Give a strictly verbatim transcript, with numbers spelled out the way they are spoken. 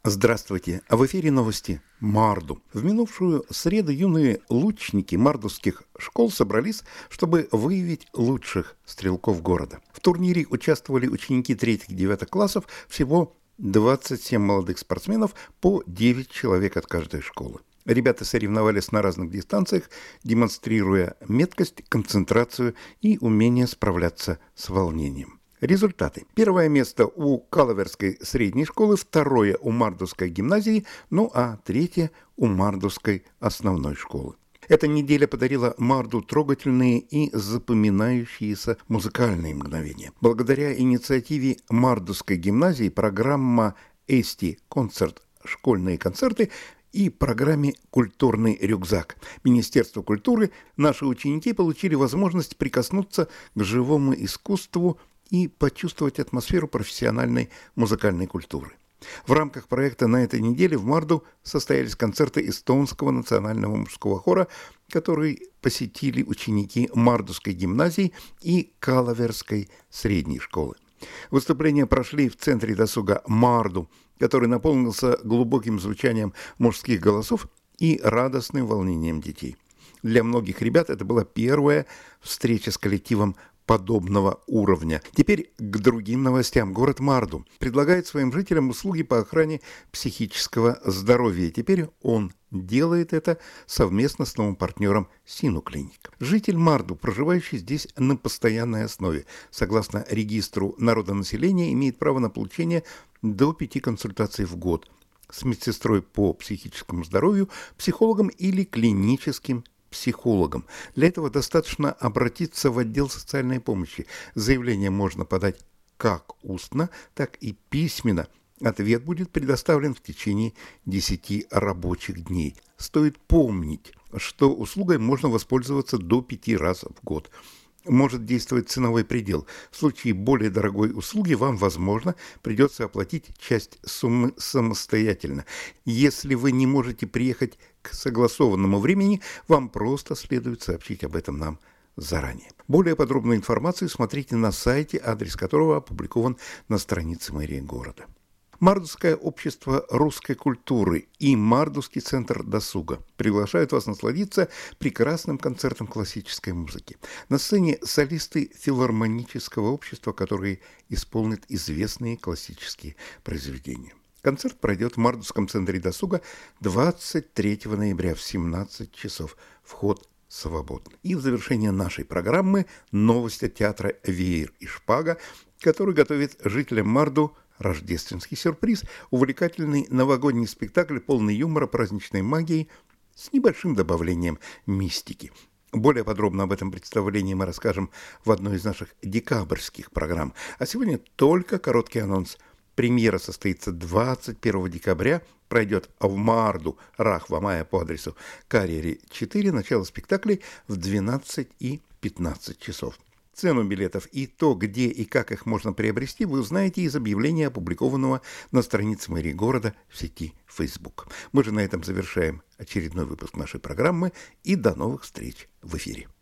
Здравствуйте! А в эфире новости Марду. В минувшую среду юные лучники мардовских школ собрались, чтобы выявить лучших стрелков города. В турнире участвовали ученики третьих-девятых классов, всего двадцать семь молодых спортсменов, по девять человек от каждой школы. Ребята соревновались на разных дистанциях, демонстрируя меткость, концентрацию и умение справляться с волнением. Результаты. Первое место у Калаверской средней школы, второе у Мардовской гимназии, ну а третье у Мардовской основной школы. Эта неделя подарила Марду трогательные и запоминающиеся музыкальные мгновения. Благодаря инициативе Мардовской гимназии программа «Эсти Концерт. Школьные концерты» и программе «Культурный рюкзак» Министерства культуры наши ученики получили возможность прикоснуться к живому искусству и почувствовать атмосферу профессиональной музыкальной культуры. В рамках проекта на этой неделе в Марду состоялись концерты эстонского национального мужского хора, который посетили ученики Мардовской гимназии и Калаверской средней школы. Выступления прошли в центре досуга Марду, который наполнился глубоким звучанием мужских голосов и радостным волнением детей. Для многих ребят это была первая встреча с коллективом подобного уровня. Теперь к другим новостям. Город Марду предлагает своим жителям услуги по охране психического здоровья. Теперь он делает это совместно с новым партнером Сину Клиник. Житель Марду, проживающий здесь на постоянной основе, согласно регистру народонаселения, имеет право на получение до пяти консультаций в год с медсестрой по психическому здоровью, психологом или клиническим психологом. Для этого достаточно обратиться в отдел социальной помощи. Заявление можно подать как устно, так и письменно. Ответ будет предоставлен в течение десяти рабочих дней. Стоит помнить, что услугой можно воспользоваться до пяти раз в год. Может действовать ценовой предел. В случае более дорогой услуги вам, возможно, придется оплатить часть суммы самостоятельно. Если вы не можете приехать к согласованному времени, вам просто следует сообщить об этом нам заранее. Более подробную информацию смотрите на сайте, адрес которого опубликован на странице мэрии города. Мардовское общество русской культуры и Мардовский центр досуга приглашают вас насладиться прекрасным концертом классической музыки. На сцене солисты филармонического общества, которые исполнят известные классические произведения. Концерт пройдет в Мардовском центре досуга двадцать третьего ноября в семнадцать часов. Вход свободный. И в завершение нашей программы новость от театра «Веер и шпага», который готовит жителям Марду рождественский сюрприз, увлекательный новогодний спектакль, полный юмора, праздничной магии, с небольшим добавлением мистики. Более подробно об этом представлении мы расскажем в одной из наших декабрьских программ. А сегодня только короткий анонс. Премьера состоится двадцать первого декабря, пройдет в Марду, Рахва-Мая по адресу Карьери четыре, начало спектакля в двенадцать и пятнадцать часов. Цену билетов и то, где и как их можно приобрести, вы узнаете из объявления, опубликованного на странице мэрии города в сети Facebook. Мы же на этом завершаем очередной выпуск нашей программы и до новых встреч в эфире.